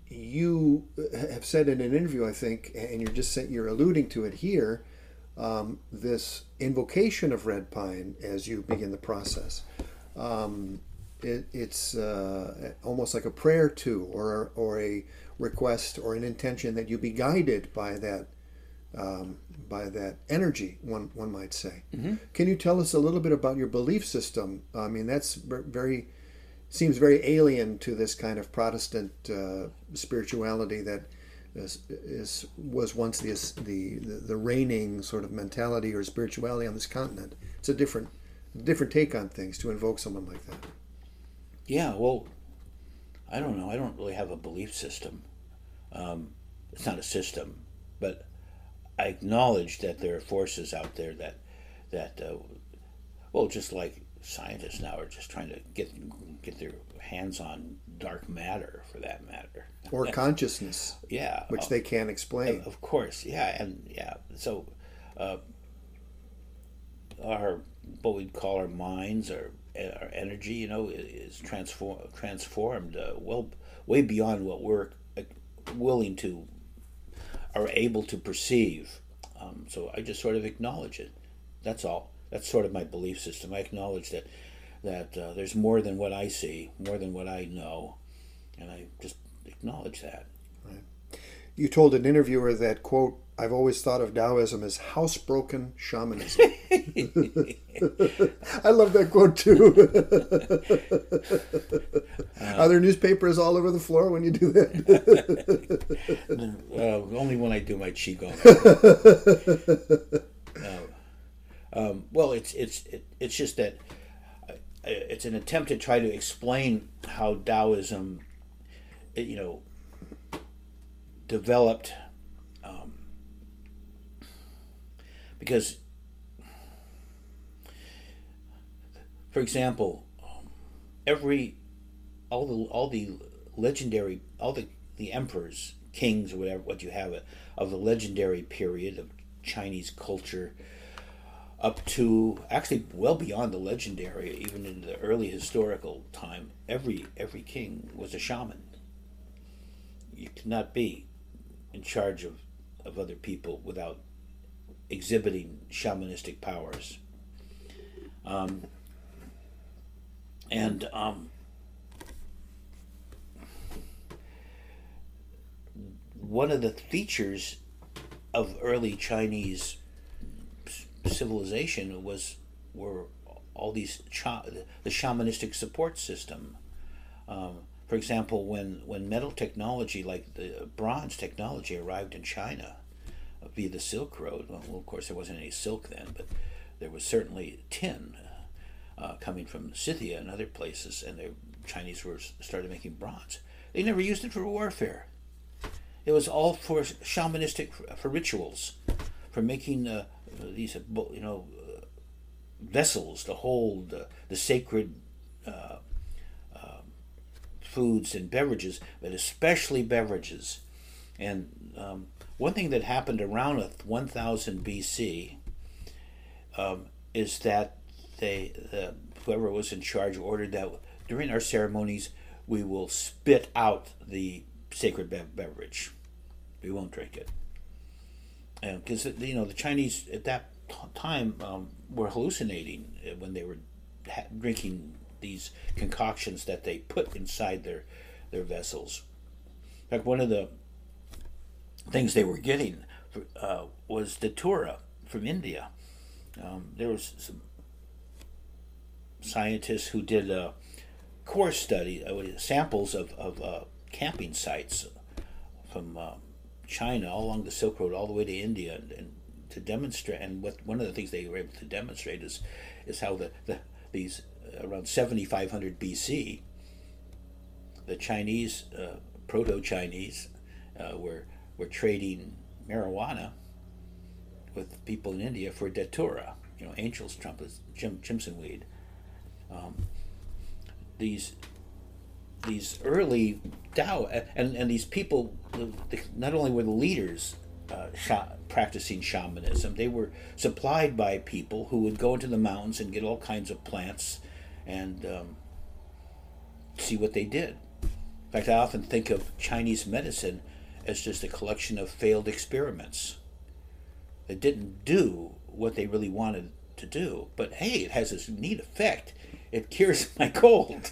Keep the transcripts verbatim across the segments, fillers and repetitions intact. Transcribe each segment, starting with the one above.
you have said in an interview, I think, and you're just saying, you're alluding to it here, um, this invocation of red pine as you begin the process. Um, it, it's uh, almost like a prayer to, or or a request or an intention that you be guided by that um, by that energy. One one might say. Mm-hmm. Can you tell us a little bit about your belief system? I mean, that's very seems very alien to this kind of Protestant uh, spirituality that is, is was once the, the the reigning sort of mentality or spirituality on this continent. It's a different different take on things to invoke someone like that. Yeah, well, I don't know. I don't really have a belief system. Um, it's not a system, but I acknowledge that there are forces out there that that uh, well, just like scientists now are just trying to get get their hands on dark matter, for that matter, or consciousness. Yeah, which uh, they can't explain. Of course, yeah, and yeah. So, uh, our what we'd call our minds, our our energy, you know, is transform transformed uh, well way beyond what we're willing to are able to perceive. Um, so I just sort of acknowledge it. That's all. That's sort of my belief system. I acknowledge that that uh, there's more than what I see, more than what I know, and I just acknowledge that. Right. You told an interviewer that, quote, "I've always thought of Taoism as housebroken shamanism." I love that quote too. uh, Are there newspapers all over the floor when you do that? uh, only when I do my qigong. uh, um, well, it's it's it, it's just that uh, it's an attempt to try to explain how Taoism, you know, developed, um, because. For example, every all the all the legendary all the, the emperors, kings, or whatever what you have of the legendary period of Chinese culture, up to actually well beyond the legendary, even in the early historical time, every every king was a shaman. You cannot be in charge of, of other people without exhibiting shamanistic powers. Um, And um, one of the features of early Chinese civilization was were all these cha- the shamanistic support system. Um, for example, when, when metal technology like the bronze technology arrived in China via the Silk Road, well, of course there wasn't any silk then, but there was certainly tin. Uh, coming from Scythia and other places, and the Chinese were started making bronze. They never used it for warfare. It was all for shamanistic, for rituals, for making uh, these, you know, uh, vessels to hold uh, the sacred uh, uh, foods and beverages, but especially beverages. And um, one thing that happened around one thousand B C um, is that They, uh, whoever was in charge ordered that during our ceremonies we will spit out the sacred be- beverage. We won't drink it, because you know the Chinese at that t- time um, were hallucinating when they were ha- drinking these concoctions that they put inside their their vessels. In fact, one of the things they were getting uh, was datura from India. Um, there was some scientists who did a course study, uh, samples of, of uh, camping sites from uh, China all along the Silk Road all the way to India, and, and to demonstrate. And what one of the things they were able to demonstrate is is how the, the these uh, around seventy-five hundred B C, the Chinese uh, proto-Chinese uh, were were trading marijuana with people in India for datura, you know, angel's trumpets, Jim, Jimson weed. Um, these these early Tao and, and these people, not only were the leaders uh, sh- practicing shamanism, they were supplied by people who would go into the mountains and get all kinds of plants and um, see what they did. In fact, I often think of Chinese medicine as just a collection of failed experiments that didn't do what they really wanted to do. But hey, it has this neat effect. It cures my cold.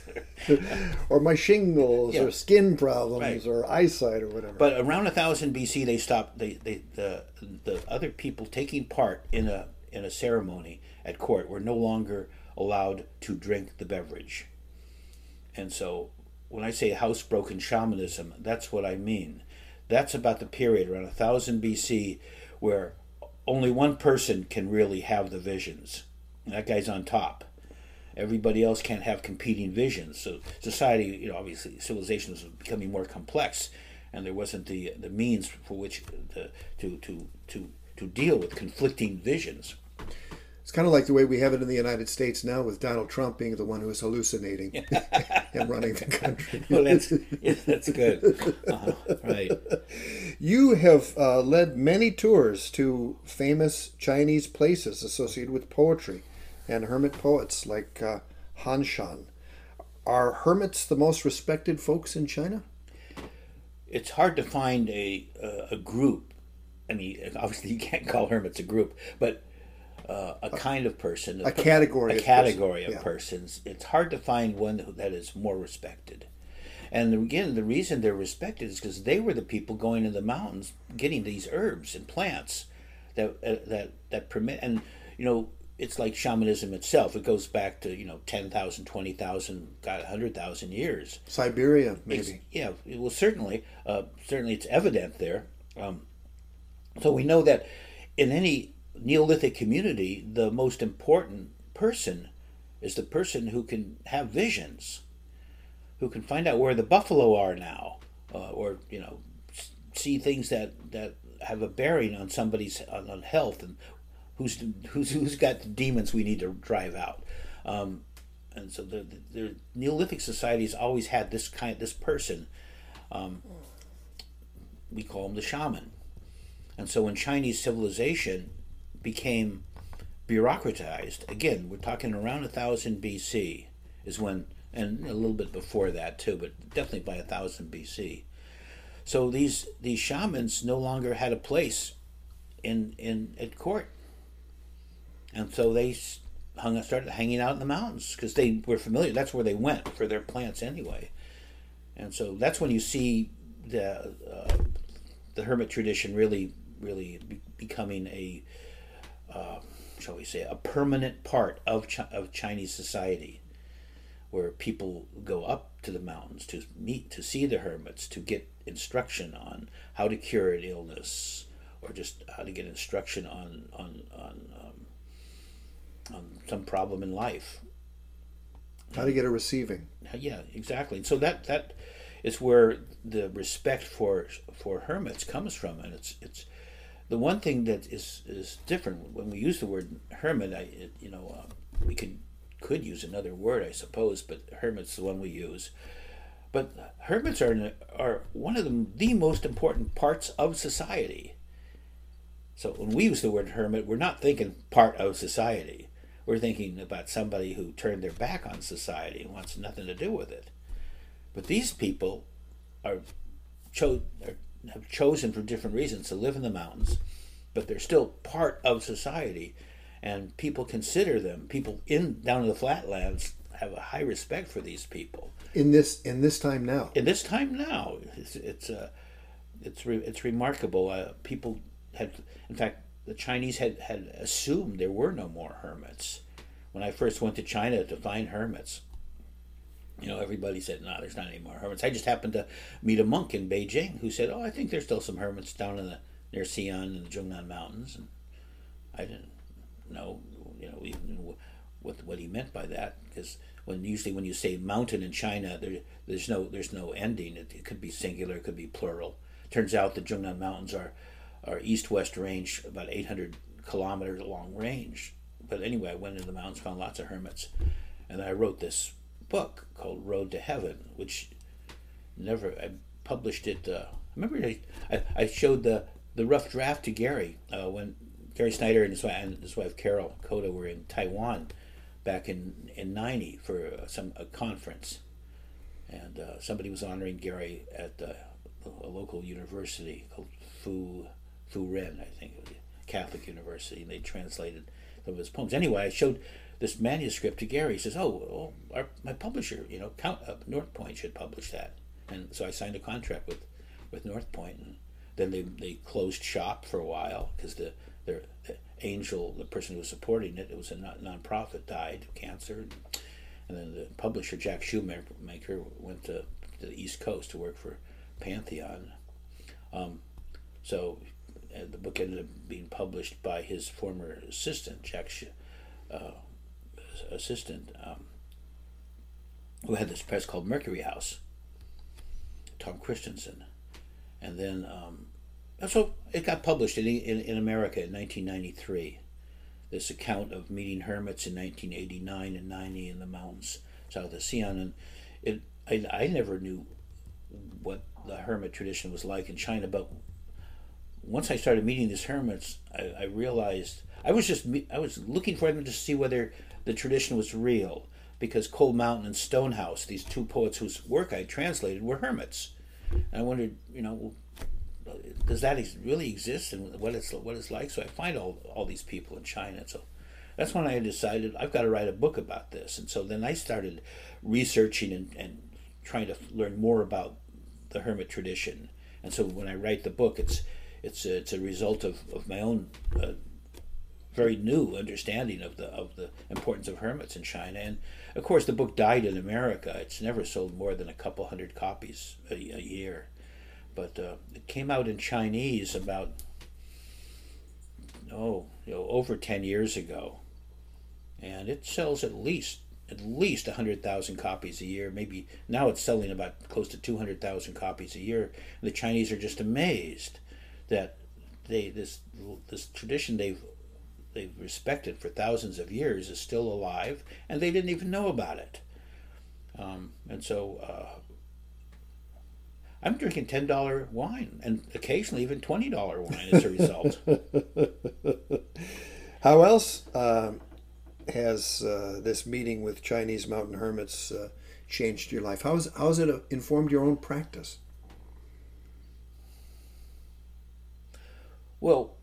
Or my shingles, Yeah. or skin problems, Right. or eyesight, or whatever. But around one thousand B C, they stopped. They, they the the other people taking part in a in a ceremony at court were no longer allowed to drink the beverage. And so, when I say housebroken shamanism, that's what I mean. That's about the period around one thousand B C where only one person can really have the visions. And that guy's on top. Everybody else can't have competing visions. So society, you know, obviously civilization was becoming more complex, and there wasn't the the means for which the, to to to to deal with conflicting visions. It's kind of like the way we have it in the United States now, with Donald Trump being the one who is hallucinating and running the country. Well, that's yeah, that's good. Uh, right. You have uh, led many tours to famous Chinese places associated with poetry and hermit poets like uh, Han Shan. Are hermits the most respected folks in China? It's hard to find a a, a group. I mean, obviously you can't call hermits a group, but uh, a kind of person, A category a of category person. of Yeah. persons. It's hard to find one who- that is more respected. And again, the reason they're respected is because they were the people going to the mountains, getting these herbs and plants that uh, that that permit. And you know, it's like shamanism itself. It goes back to you know ten thousand, twenty thousand, God, a hundred thousand years. Siberia, maybe. It's- yeah, well, certainly, uh, certainly, it's evident there. Um, so we know that in any Neolithic community, the most important person is the person who can have visions, who can find out where the buffalo are now, uh, or you know, s- see things that, that have a bearing on somebody's on, on health, and who's who's who's got the demons we need to drive out. Um, and so the, the, the Neolithic societies always had this kind, this person. Um, we call him the shaman. And so when Chinese civilization became bureaucratized, again, we're talking around one thousand B C is when, and a little bit before that too, but definitely by one thousand B C. So these these shamans no longer had a place in in at court. And so they s- hung started hanging out in the mountains because they were familiar. That's where they went for their plants anyway. And so that's when you see the uh, the hermit tradition really really be- becoming a uh, shall we say a permanent part of Chi- of Chinese society, where people go up to the mountains to meet to see the hermits, to get instruction on how to cure an illness, or just how to get instruction on on on, um, on some problem in life. How to get a receiving. Yeah, exactly. And so that that is where the respect for for hermits comes from, and it's it's the one thing that is is different when we use the word hermit. I it, you know uh, we could could use another word, I suppose, but hermit's the one we use. But hermits are are one of the the most important parts of society. So when we use the word hermit, we're not thinking part of society. We're thinking about somebody who turned their back on society and wants nothing to do with it. But these people are, cho- are have chosen for different reasons to live in the mountains, but they're still part of society, and people consider them. People in down in the flatlands have a high respect for these people. In this in this time now. In this time now, it's it's uh, it's re- it's remarkable. Uh, people had, in fact, the Chinese had, had assumed there were no more hermits. When I first went to China to find hermits, you know, everybody said, "No, there's not any more hermits." I just happened to meet a monk in Beijing who said, "Oh, I think there's still some hermits down in the near Xi'an and the Zhongnan Mountains," and I didn't know, you know, even what what he meant by that, because when usually when you say mountain in China, there there's no there's no ending. It, it could be singular, it could be plural. Turns out the Zhongnan Mountains are are east-west range, about eight hundred kilometers long range. But anyway, I went into the mountains, found lots of hermits, and I wrote this book called Road to Heaven, which never I published it. Uh, I remember I, I, I showed the, the rough draft to Gary uh, when Gary Snyder and his, wife, and his wife Carol Koda were in Taiwan back in in ninety for uh, some a conference, and uh, somebody was honoring Gary at uh, a local university called Fu Fu Ren, I think, it was a Catholic university, and they translated some of his poems. Anyway, I showed this manuscript to Gary. He says, "Oh, oh our, my publisher, you know, Count, uh, North Point should publish that." And so I signed a contract with, with North Point, and then they they closed shop for a while because the their the Angel, the person who was supporting it, it was a non nonprofit, died of cancer, and, and then the publisher Jack Shoemaker went to, to the East Coast to work for Pantheon. Um, so uh, the book ended up being published by his former assistant, Jack, Sh- uh, assistant, um, who had this press called Mercury House, Tom Christensen, and then um, so it got published in, in in America in nineteen ninety-three. This account of meeting hermits in nineteen eighty-nine and ninety in the mountains south of Xi'an, and it I, I never knew what the hermit tradition was like in China, but once I started meeting these hermits, I, I realized I was just I was looking for them to see whether the tradition was real, because Cold Mountain and Stonehouse, these two poets whose work I translated, were hermits, and I wondered, you know, does that really exist and what it's what it's like? So I find all all these people in China. So that's when I decided I've got to write a book about this. And so then I started researching and, and trying to learn more about the hermit tradition. And so when I write the book, it's it's a, it's a result of, of my own uh, very new understanding of the of the importance of hermits in China. And of course, the book died in America. It's never sold more than a couple hundred copies a, a year. But uh, it came out in Chinese about oh you know over ten years ago, and it sells at least at least a hundred thousand copies a year. Maybe now it's selling about close to two hundred thousand copies a year. And the Chinese are just amazed that they this this tradition they've they've respected for thousands of years is still alive, and they didn't even know about it. Um, and so. Uh, I'm drinking ten dollar wine, and occasionally even twenty dollar wine as a result. How else uh, has uh, this meeting with Chinese mountain hermits uh, changed your life? How has, how has it informed your own practice? Well,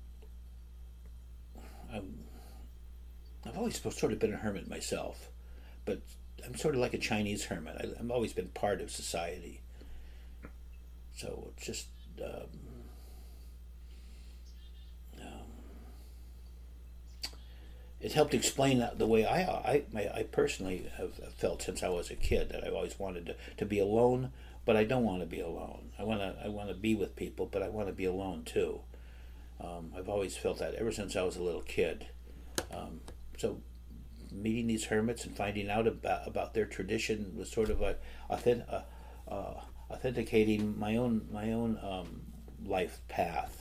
I'm, I've always sort of been a hermit myself, but I'm sort of like a Chinese hermit. I, I've always been part of society. So it's just um, um, it helped explain the way I I, my, I personally have felt since I was a kid, that I've always wanted to, to be alone, but I don't want to be alone. I want to I want to be with people, but I want to be alone too. Um, I've always felt that ever since I was a little kid. Um, so meeting these hermits and finding out about about their tradition was sort of a authentic. Uh, uh, authenticating my own my own um, life path.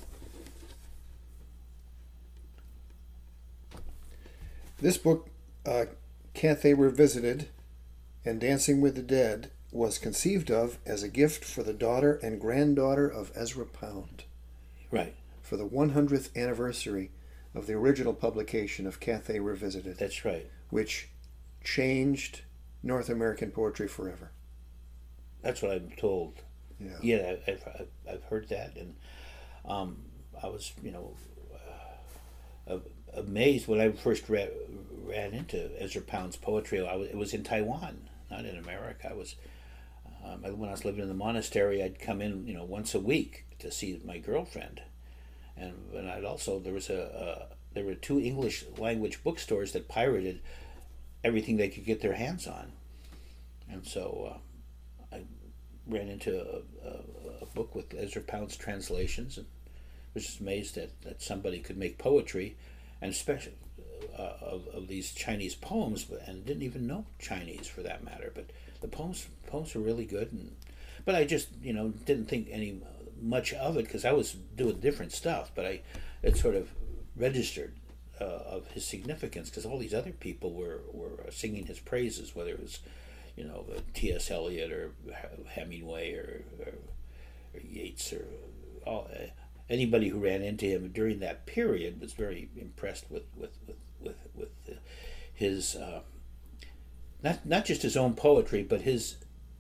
This book, uh, Cathay Revisited and Dancing with the Dead, was conceived of as a gift for the daughter and granddaughter of Ezra Pound. Right. For the one hundredth anniversary of the original publication of Cathay Revisited. That's right. Which changed North American poetry forever. That's what I'm told. Yeah, yeah I've, I've, I've heard that, and um, I was, you know, uh, amazed when I first read, ran into Ezra Pound's poetry. I was, it was in Taiwan, not in America. I was um, when I was living in the monastery. I'd come in, you know, once a week to see my girlfriend, and and I'd also there was a, a there were two English language bookstores that pirated everything they could get their hands on, and so. Uh, I ran into a, a, a book with Ezra Pound's translations, and was just amazed that, that somebody could make poetry, and especially uh, of, of these Chinese poems, and didn't even know Chinese for that matter. But the poems poems were really good, and but I just you know didn't think any much of it because I was doing different stuff. But I it sort of registered uh, of his significance because all these other people were were singing his praises, whether it was. You know, T S Eliot or Hemingway or, or, or Yeats or all, anybody who ran into him during that period was very impressed with with with with, with his uh, not not just his own poetry, but his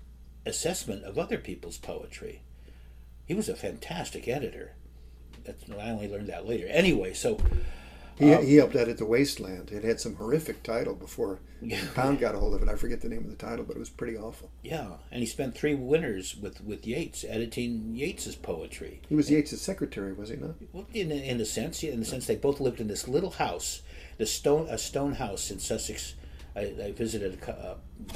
assessment of other people's poetry. He was a fantastic editor. That's, I only learned that later. Anyway, so He, um, he helped edit The Wasteland. It had some horrific title before Pound got a hold of it. I forget the name of the title, but it was pretty awful. yeah, and he spent three winters with, with Yeats editing Yeats's poetry. He was Yeats' secretary, was he not? Well, in in a sense, yeah, in the sense they both lived in this little house, the stone a stone house in Sussex. I, I visited uh,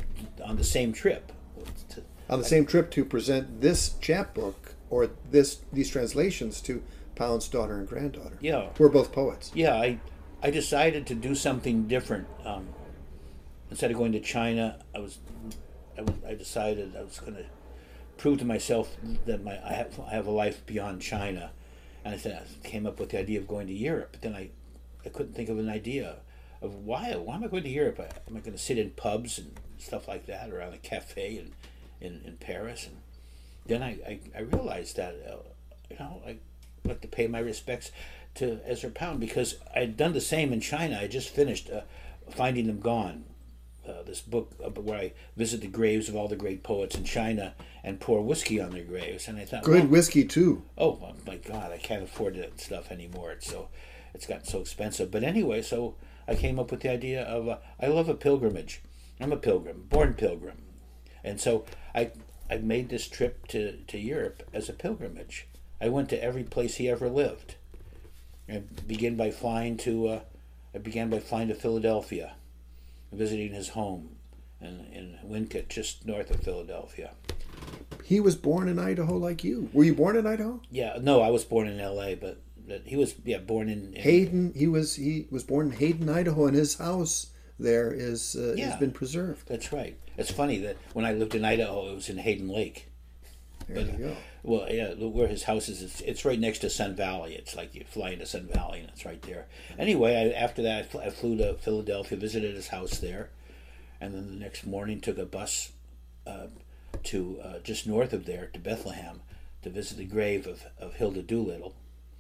on the same trip. To, On the same trip to present this chapbook or this these translations to Pound's daughter and granddaughter. Yeah. We're both poets. Yeah, I I decided to do something different. Um, instead of going to China, I was I, was, I decided I was going to prove to myself that my I have I have a life beyond China, and I said I came up with the idea of going to Europe. But then I I couldn't think of an idea of why why am I going to Europe? Am I going to sit in pubs and stuff like that, or on a cafe in in, in Paris? And then I, I, I realized that uh, you know I like to pay my respects to Ezra Pound, because I'd done the same in China. I just finished uh, Finding Them Gone, uh, this book where I visit the graves of all the great poets in China and pour whiskey on their graves. And I thought, Good well, whiskey too. oh my God, I can't afford that stuff anymore. It's so it's gotten so expensive. But anyway, so I came up with the idea of uh, I love a pilgrimage. I'm a pilgrim, born pilgrim, and so I I made this trip to, to Europe as a pilgrimage. I went to every place he ever lived. I began by flying to uh, I began by flying to Philadelphia, visiting his home in, in Wincott, just north of Philadelphia. He was born in Idaho like you. Were you born in Idaho? Yeah, no, I was born in L A, but, but he was yeah born in, in Hayden. He was he was born in Hayden, Idaho, and his house there is uh, Yeah. has been preserved. That's right. It's funny that when I lived in Idaho, it was in Hayden Lake. There you go. Well, yeah, where his house is, it's, it's right next to Sun Valley. It's like you fly into Sun Valley, and it's right there. Anyway, I, after that, I, fl- I flew to Philadelphia, visited his house there, and then the next morning took a bus uh, to uh, just north of there to Bethlehem to visit the grave of, of Hilda Doolittle,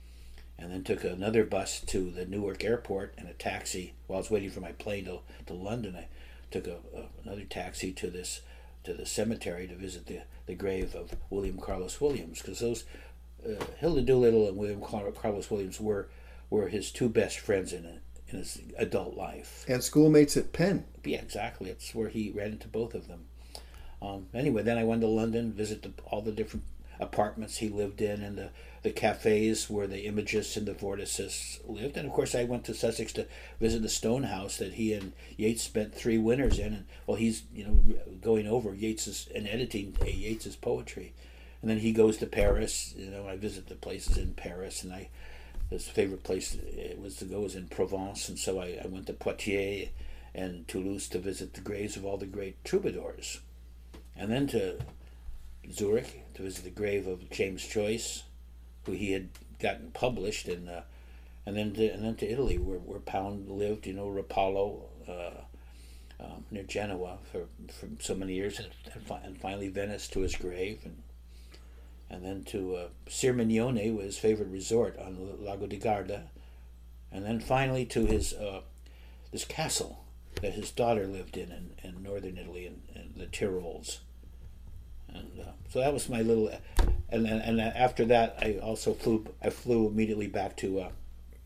and then took another bus to the Newark airport and a taxi. While I was waiting for my plane to, to London, I took a, a, another taxi to this to the cemetery to visit the, the grave of William Carlos Williams, because those uh, Hilda Doolittle and William Car- Carlos Williams were were his two best friends in a, in his adult life. And schoolmates at Penn. Yeah, exactly. It's where he ran into both of them. Um, anyway, then I went to London, visit the, all the different apartments he lived in, and the, the cafes where the Imagists and the Vorticists lived. And of course, I went to Sussex to visit the stone house that he and Yeats spent three winters in. And well, he's you know going over Yeats's and editing uh, Yeats's poetry, and then he goes to Paris. You know, I visit the places in Paris, and I his favorite place it was to go was in Provence, and so I, I went to Poitiers and Toulouse to visit the graves of all the great troubadours, and then to Zurich to visit the grave of James Joyce, who he had gotten published, and uh, and then to, and then to Italy, where, where Pound lived, you know, Rapallo, uh, um, near Genoa for, for so many years, and, and, fi- and finally Venice to his grave, and and then to uh, Sirmignone, his favorite resort on the Lago di Garda, and then finally to his uh, this castle that his daughter lived in in, in northern Italy, in, in the Tyrols. And uh, so that was my little, and, and and after that I also flew. I flew immediately back to uh,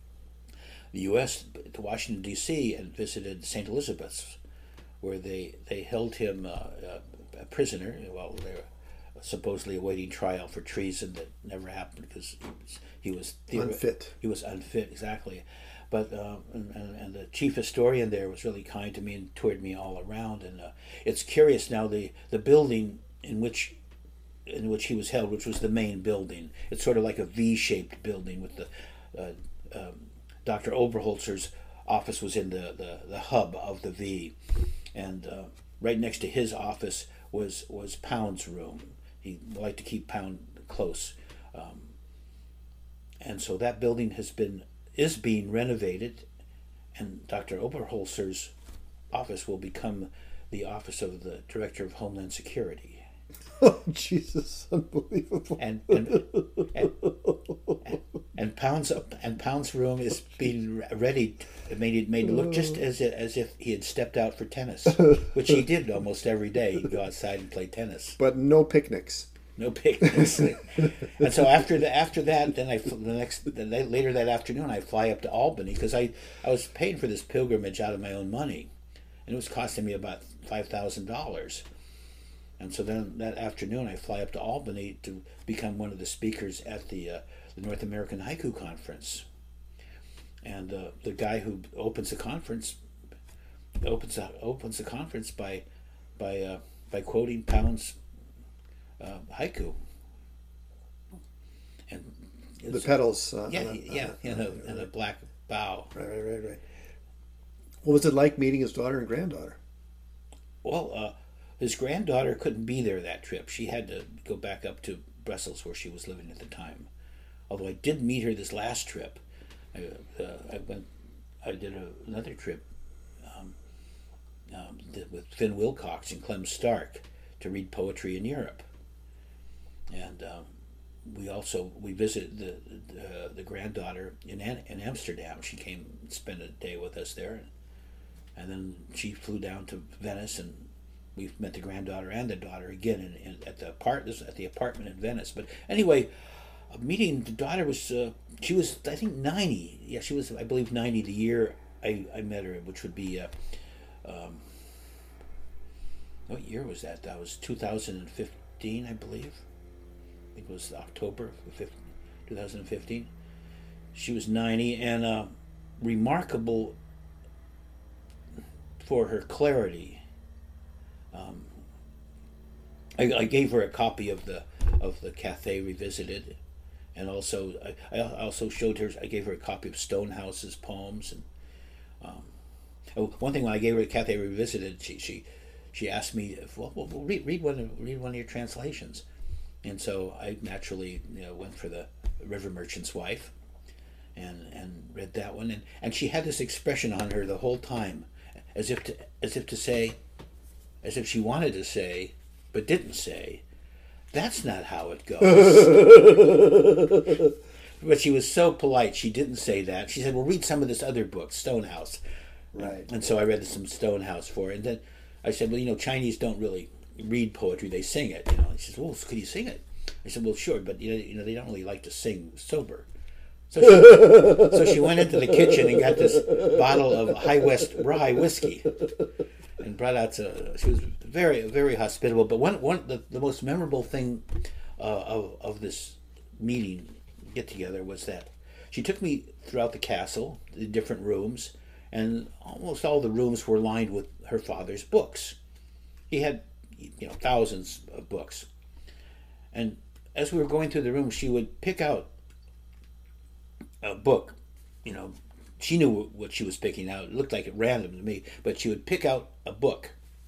the U S to Washington D C and visited Saint Elizabeth's, where they they held him uh, uh, a prisoner. Well, they were supposedly awaiting trial for treason that never happened because he was he was theori- Unfit. He was unfit, exactly. But uh, and, and and the chief historian there was really kind to me and toured me all around. And uh, it's curious now, the the building in which in which he was held, which was the main building. It's sort of like a V-shaped building with the uh, um, Doctor Oberholzer's office was in the, the, the hub of the V, and uh, right next to his office was was Pound's room. He liked to keep Pound close, um, and so that building has been is being renovated, and Doctor Oberholzer's office will become the office of the Director of Homeland Security. Oh, Jesus, unbelievable. And and, and, and and Pound's and Pound's room is being ready. It made it made it look just as it, as if he had stepped out for tennis, which he did almost every day. He'd go outside and play tennis. But no picnics. No picnics. And so after the, after that, then I the next the, later that afternoon I fly up to Albany because I I was paying for this pilgrimage out of my own money, and it was costing me about five thousand dollars. And so then that afternoon I fly up to Albany to become one of the speakers at the uh, the North American Haiku Conference. And uh, the guy who opens the conference opens the, opens the conference by by uh, by quoting Pound's uh, haiku. And The petals. Uh, yeah, uh, yeah, uh, in a in a black bow. Right, right, right, right. What was it like meeting his daughter and granddaughter? Well, uh, his granddaughter couldn't be there that trip. She had to go back up to Brussels where she was living at the time. Although I did meet her this last trip. I, uh, I went. I did a, another trip um, um, with Finn Wilcox and Clem Stark to read poetry in Europe, and um, we also we visited the the, the granddaughter in in Amsterdam. She came and spent a day with us there, and, and then she flew down to Venice, and we met the granddaughter and the daughter again in, in, at the apart this at the apartment in Venice. But anyway, meeting the daughter was uh, she was I think ninety. Yeah, she was I believe ninety the year I, I met her, which would be uh, um, what year was that? That was two thousand fifteen, I believe. I think it was October two thousand fifteen. She was ninety and uh, remarkable for her clarity. Um, I, I gave her a copy of the of the Cathay Revisited. And also, I, I also showed her. I gave her a copy of Stonehouse's poems. And um, oh, one thing when I gave her Cathay Revisited, she she she asked me, if, "Well, well read read one of, read one of your translations." And so I naturally you know, went for the River Merchant's Wife, and and read that one. And, and she had this expression on her the whole time, as if to as if to say, as if she wanted to say, but didn't say. That's not how it goes. But she was so polite, she didn't say that. She said, well, read some of this other book, Stonehouse. Right. And so I read some Stonehouse for her. And then I said, well, you know, Chinese don't really read poetry, they sing it. You know, and she said, well, could you sing it? I said, well, sure, but you know, you know they don't really like to sing sober. So she, so she went into the kitchen and got this bottle of High West rye whiskey. And brought out to, she was very, very hospitable. But one, one the, the most memorable thing uh, of, of this meeting, get together, was that she took me throughout the castle, the different rooms, and almost all the rooms were lined with her father's books. He had, you know, thousands of books. And as we were going through the room, she would pick out a book, you know, she knew what she was picking out. It looked like at random to me, but she would pick out a book,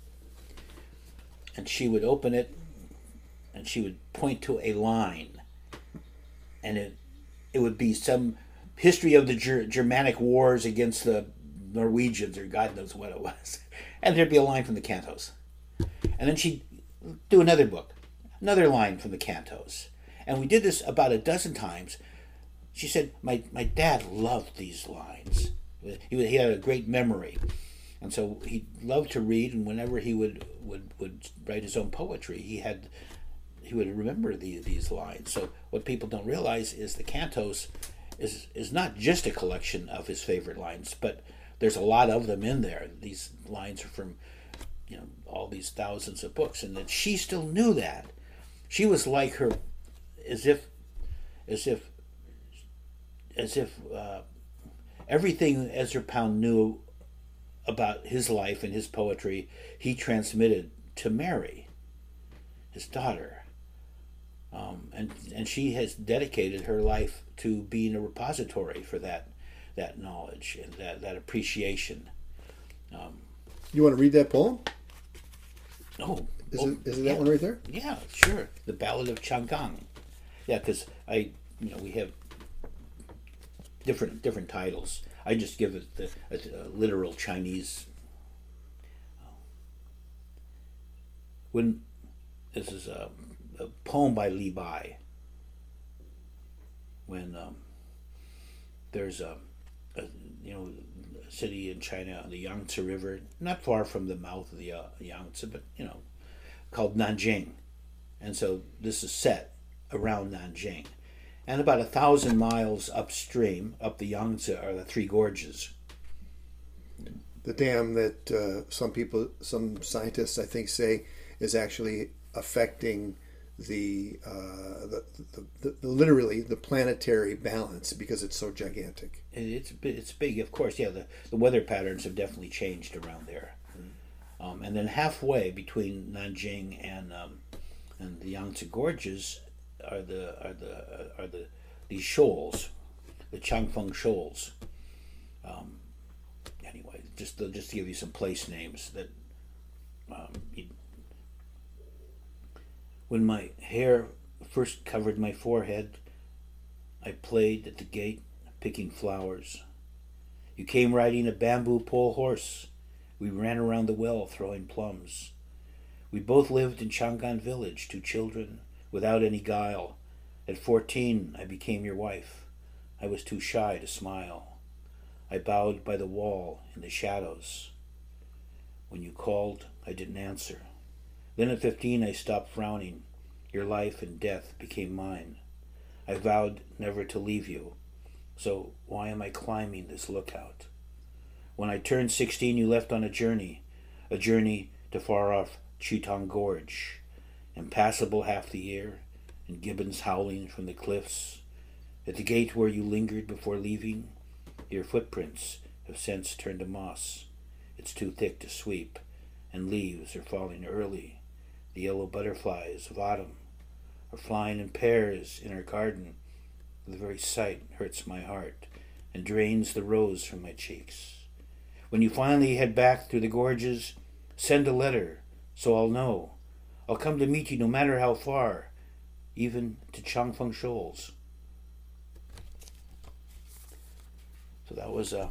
and she would open it, and she would point to a line, and it it would be some history of the Ger- Germanic wars against the Norwegians, or God knows what it was, and there'd be a line from the Cantos, and then she'd do another book, another line from the Cantos, and we did this about a dozen times. She said, my, my dad loved these lines. He, he had a great memory. And so he loved to read, and whenever he would, would, would write his own poetry, he had he would remember the, these lines. So what people don't realize is the Cantos is, is not just a collection of his favorite lines, but there's a lot of them in there. These lines are from you know all these thousands of books, and that she still knew that. She was like her, as if, as if, as if uh, everything Ezra Pound knew about his life and his poetry, he transmitted to Mary, his daughter. Um, and and she has dedicated her life to being a repository for that that knowledge and that, that appreciation. Um, you want to read that poem? Oh, is oh, it is it yeah. that one right there? Yeah, sure. The Ballad of Chang'an. Yeah, because I, you know, we have different different titles. I just give it the a, a literal Chinese. When this is a, a poem by Li Bai. When um, there's a, a you know a city in China on the Yangtze River, not far from the mouth of the uh, Yangtze, but you know, called Nanjing, and so this is set around Nanjing, and about a thousand miles upstream, up the Yangtze, are the Three Gorges. The dam that uh, some people, some scientists, I think, say is actually affecting the, uh, the, the, the, the literally the planetary balance because it's so gigantic. It's it's big, of course. Yeah, the, the weather patterns have definitely changed around there, mm. um, and then halfway between Nanjing and um, and the Yangtze Gorges are the are the are the these shoals, the Changfeng Shoals. Um, anyway, just to, just to give you some place names that. Um, when my hair first covered my forehead, I played at the gate, picking flowers. You came riding a bamboo pole horse. We ran around the well, throwing plums. We both lived in Chang'an village, two children, without any guile. At fourteen, I became your wife. I was too shy to smile. I bowed by the wall in the shadows. When you called, I didn't answer. Then at fifteen, I stopped frowning. Your life and death became mine. I vowed never to leave you. So why am I climbing this lookout? When I turned sixteen, you left on a journey, a journey to far-off Chitong Gorge, impassable half the year, and gibbons howling from the cliffs. At the gate where you lingered before leaving, your footprints have since turned to moss. It's too thick to sweep, and leaves are falling early. The yellow butterflies of autumn are flying in pairs in our garden. The very sight hurts my heart and drains the rose from my cheeks. When you finally head back through the gorges, send a letter so I'll know. I'll come to meet you no matter how far, even to Changfeng Shoals. So that was uh,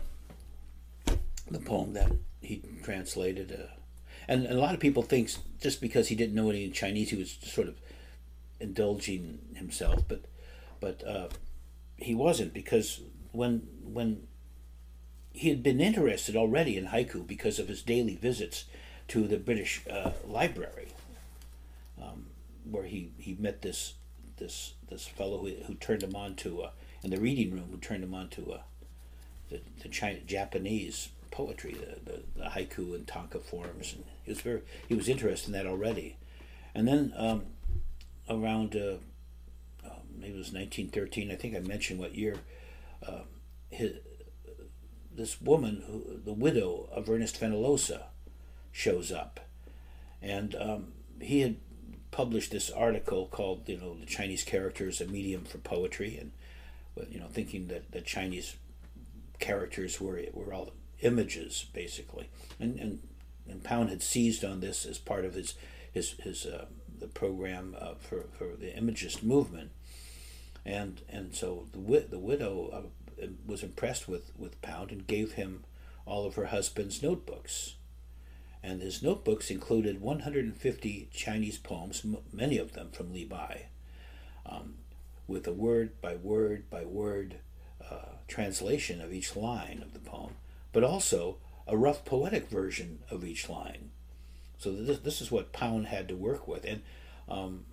the poem that he translated. Uh, and, and a lot of people think just because he didn't know any Chinese, he was sort of indulging himself. But but uh, he wasn't, because when when he had been interested already in haiku because of his daily visits to the British uh, Library, um, where he, he met this this this fellow who, who turned him on to uh, in the reading room, who turned him on to uh, the the China, Japanese poetry, the, the, the haiku and tanka forms, and he was very he was interested in that already. And then um, around uh, uh, maybe it was nineteen thirteen, I think I mentioned what year, uh, his, this woman, who, the widow of Ernest Fenollosa, shows up, and um, he had published this article called, you know, the Chinese character is a medium for poetry, and you know, thinking that the Chinese characters were were all images basically, and and and Pound had seized on this as part of his his his uh, the program uh, for for the Imagist movement, and and so the wi- the widow uh, was impressed with with Pound and gave him all of her husband's notebooks, and his notebooks included one hundred fifty Chinese poems, m- many of them from Li Bai, um, with a word by word by word uh, translation of each line of the poem, but also a rough poetic version of each line. So this this is what Pound had to work with, and um,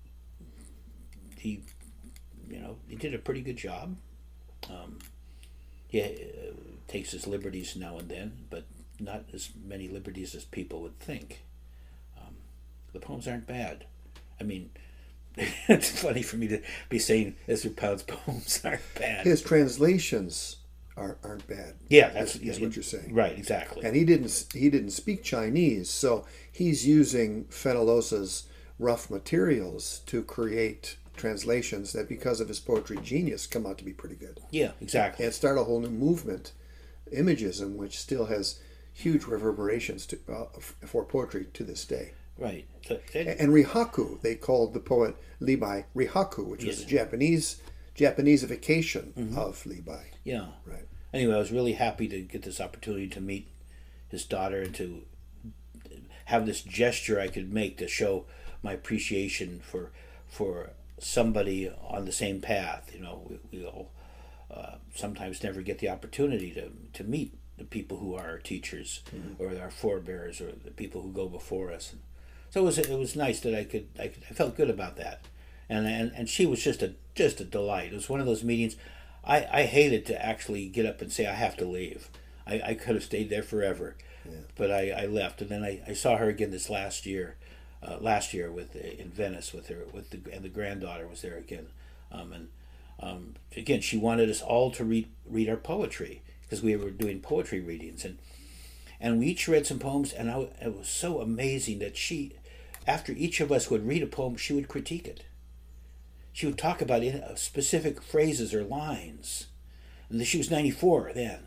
he, you know, he did a pretty good job. Um, he uh, takes his liberties now and then, but not as many liberties as people would think. Um, the poems aren't bad. I mean, it's funny for me to be saying Ezra Pound's poems aren't bad. His translations are, aren't bad. Yeah, that's, is, is yeah, what you're saying. Right, exactly. And he didn't he didn't speak Chinese, so he's using Fenollosa's rough materials to create translations that, because of his poetry genius, come out to be pretty good. Yeah, exactly. And start a whole new movement, Imagism, which still has huge reverberations to, uh, for poetry to this day. Right. So, and, and Rihaku, they called the poet Li Bai Rihaku, which was yes. a Japanese Japaneseification mm-hmm. of Li Bai. Yeah. Right. Anyway, I was really happy to get this opportunity to meet his daughter and to have this gesture I could make to show my appreciation for for somebody on the same path. You know, we, we all uh, sometimes never get the opportunity to, to meet the people who are our teachers, mm-hmm. or our forebears, or the people who go before us. And so it was it was nice that I could I, could, I felt good about that, and, and and she was just a just a delight. It was one of those meetings. I, I hated to actually get up and say I have to leave. I, I could have stayed there forever, yeah. but I, I left, and then I, I saw her again this last year, uh, last year with in Venice with her with the and the granddaughter was there again, um, and um, again she wanted us all to read read our poetry, because we were doing poetry readings, and and we each read some poems, and I, it was so amazing that she, after each of us would read a poem, she would critique it. She would talk about it, specific phrases or lines, and she was ninety-four then.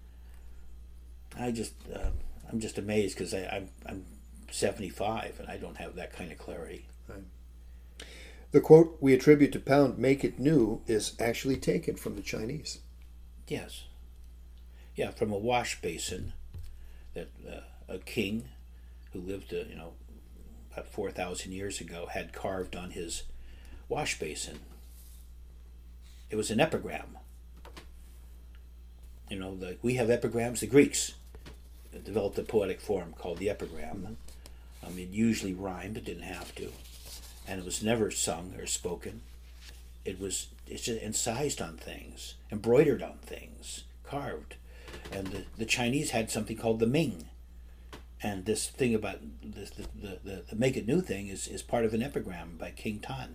I just, uh, I'm just amazed, because I'm I'm seventy-five and I don't have that kind of clarity. Right. The quote we attribute to Pound, "Make it new," is actually taken from the Chinese. Yes. Yeah, from a wash basin that uh, a king who lived, uh, you know, about four thousand years ago had carved on his wash basin. It was an epigram. You know, the, we have epigrams. The Greeks developed a poetic form called the epigram. I mean, it usually rhymed, but didn't have to. And it was never sung or spoken. It was it's just incised on things, embroidered on things, carved. And the, the Chinese had something called the Ming. And this thing about this, the, the, the, the Make It New thing is, is part of an epigram by King Tan.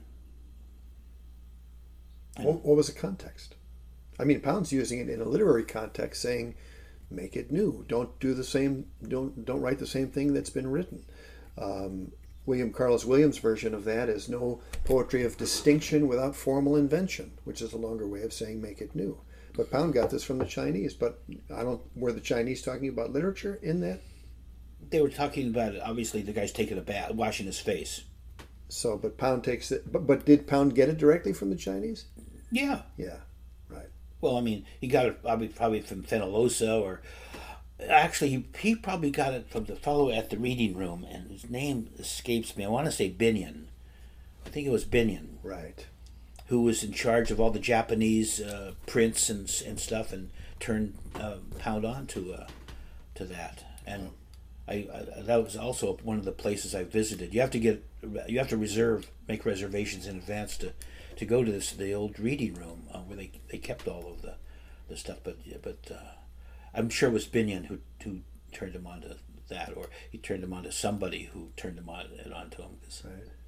What, what was the context? I mean, Pound's using it in a literary context, saying, "Make it new. Don't do the same. Don't don't write the same thing that's been written." Um, William Carlos Williams' version of that is "No poetry of distinction without formal invention," which is a longer way of saying "make it new." But Pound got this from the Chinese. But I don't. Were the Chinese talking about literature in that? They were talking about, obviously, the guy's taking a bath, washing his face. So, but Pound takes it. But but did Pound get it directly from the Chinese? Yeah. Yeah. Right. Well, I mean, he got it probably probably from Fenollosa, or actually he, he probably got it from the fellow at the reading room, and his name escapes me. I want to say Binion. I think it was Binion. Right. Who was in charge of all the Japanese uh, prints and and stuff, and turned uh, Pound on to uh, to that. And I, I that was also one of the places I visited. You have to get you have to reserve, make reservations in advance to. to go to this the old reading room uh, where they they kept all of the, the stuff, but but uh, I'm sure it was Binion who who turned him on to that, or he turned him on to somebody who turned him on it on to him. 'Cause, right.